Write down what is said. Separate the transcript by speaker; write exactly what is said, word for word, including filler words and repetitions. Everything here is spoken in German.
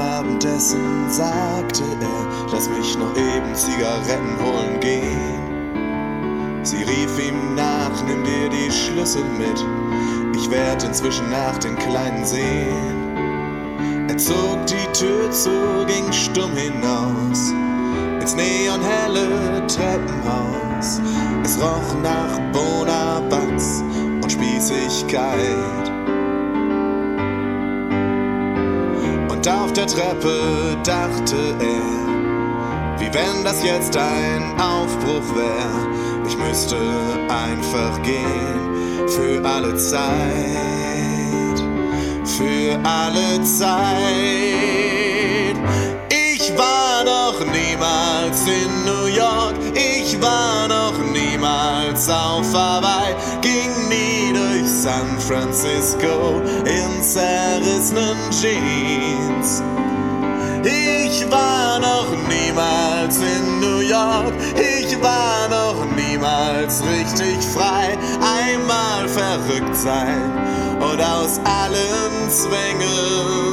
Speaker 1: Abendessen sagte er, lass mich noch eben Zigaretten holen gehen. Sie rief ihm nach, nimm dir die Schlüssel mit, ich werd inzwischen nach den Kleinen sehen. Er zog die Tür zu, ging stumm hinaus, ins neonhelle Treppenhaus. Es roch nach Bonabats und Spießigkeit. Und auf der Treppe dachte er, wie wenn das jetzt ein Aufbruch wär. Ich müsste einfach gehen, für alle Zeit, für alle Zeit. Ich war noch niemals in New York, ich war noch niemals auf Hawaii, ging nie durch San Francisco in zerrissenen Jeans. Ich war noch niemals in New York, ich war noch niemals richtig frei. Einmal verrückt sein und aus allen Zwängen